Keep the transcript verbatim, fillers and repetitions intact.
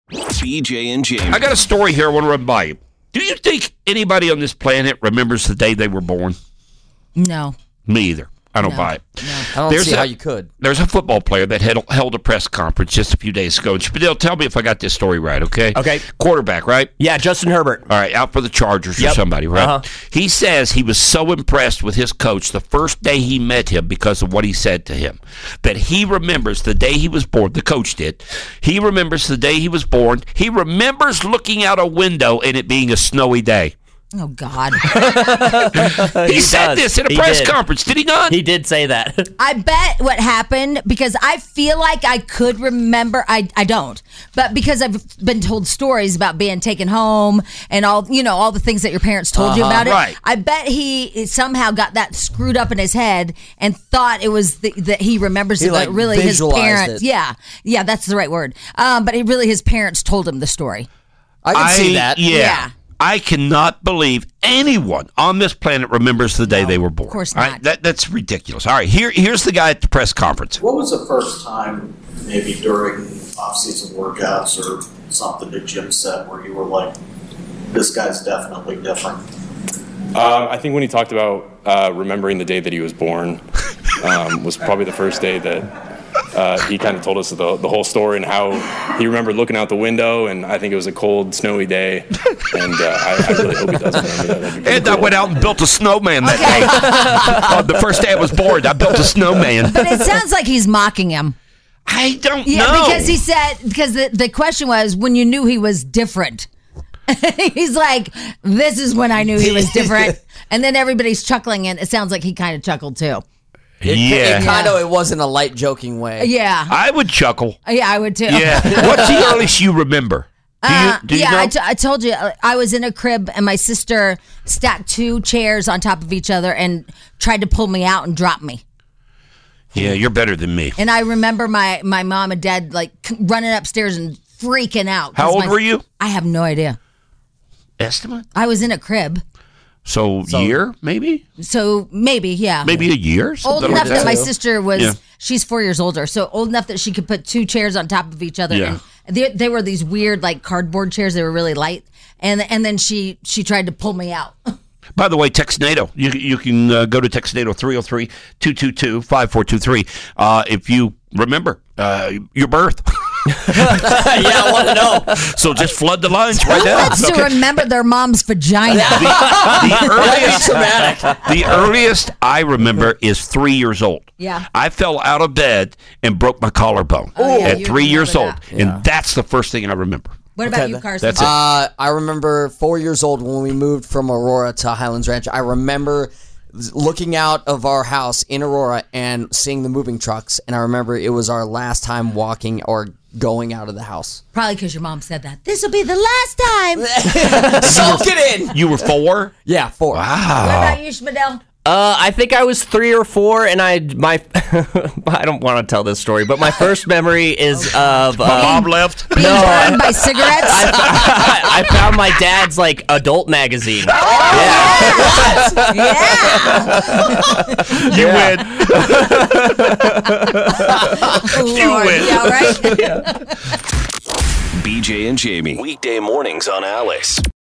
B J and Jamie. I got a story here I want to run by you. Do you think anybody on this planet remembers the day they were born? No. Me either. I don't No. buy it. No. I don't There's see a- how you could. There's a football player that had, held a press conference just a few days ago. And Spadil, tell me if I got this story right, okay? Okay. Quarterback, right? Yeah, Justin Herbert. All right, out for the Chargers or Yep. somebody, right? Uh-huh. He says he was so impressed with his coach the first day he met him because of what he said to him that he remembers the day he was born. The coach did. He remembers the day he was born. He remembers looking out a window and it being a snowy day. Oh, God. He, He said does. this in a He press did. conference, did he not? He did say that. I bet what happened, because I feel like I could remember, I, I don't, but because I've been told stories about being taken home and all, you know, all the things that your parents told you about it. Right. I bet he somehow got that screwed up in his head and thought it was the, that he remembers He, it, like, but really his visualized parents. it. Yeah. Yeah, that's the right word. Um, but it really his parents told him the story. I can see that. Yeah. Yeah. I cannot believe anyone on this planet remembers the day they were born. of course All right, not. that, that's ridiculous. All right, here, here's the guy at the press conference. What was the first time, maybe during off-season workouts or something that Jim said where you were like, this guy's definitely different? Um, I think when he talked about uh, remembering the day that he was born um, was probably the first day that uh, he kind of told us the, the whole story and how he remembered looking out the window, and I think it was a cold, snowy day, and uh, I, I really hope he does remember that. That'd be pretty And I cool. went out and built a snowman that day. On the first day I was born, I built a snowman. But it sounds like he's mocking him. I don't Yeah, know. because he said, because the, the question was when you knew he was different. He's like, this is when I knew he was different. And then everybody's chuckling, and it sounds like he kind of chuckled too. It, yeah. It kind of, it was in a light, joking way. Yeah. I would chuckle. Yeah, I would too. Yeah. What's the earliest you remember? Do you, Uh, do you yeah, know? I, t- I told you uh, I was in a crib and my sister stacked two chairs on top of each other and tried to pull me out and drop me. yeah, you're better than me. And I remember my, my mom and dad like c- running upstairs and freaking out. 'cause How old my- were you? I have no idea. Estimate? I was in a crib, So, year, maybe? so maybe yeah. Maybe a year? Old Something enough like that my too. sister was, Yeah. she's four years older, so old enough that she could put two chairs on top of each other. Yeah. And they, they were these weird like cardboard chairs. They were really light. And and then she she tried to pull me out. By the way, text NATO. You, you can uh, go to text NATO three oh three, two two two, five four two three uh, if you remember uh, your birth. Yeah, I want to know. So just flood the lines right Who now. wants to remember their mom's vagina? The earliest, Traumatic. the earliest I remember is three years old. Yeah. I fell out of bed and broke my collarbone Oh, yeah, at you three years old. remember And that's the first thing I remember. What about Okay, you, Carson? that's it. Uh, I remember four years old when we moved from Aurora to Highlands Ranch. I remember looking out of our house in Aurora and seeing the moving trucks, and I remember it was our last time walking or going out of the house. Probably because your mom said that. This will be the last time. Soak it in. You were four? Yeah, four. What Wow. about you, Schmidl? Uh, I think I was three or four, and I my I don't want to tell this story, but my first memory is of uh, Mom left? Being burned by cigarettes? I, I found my dad's like adult magazine. yeah. You win. Lord, win. yeah, right? B J and Jamie. Weekday mornings on Alice.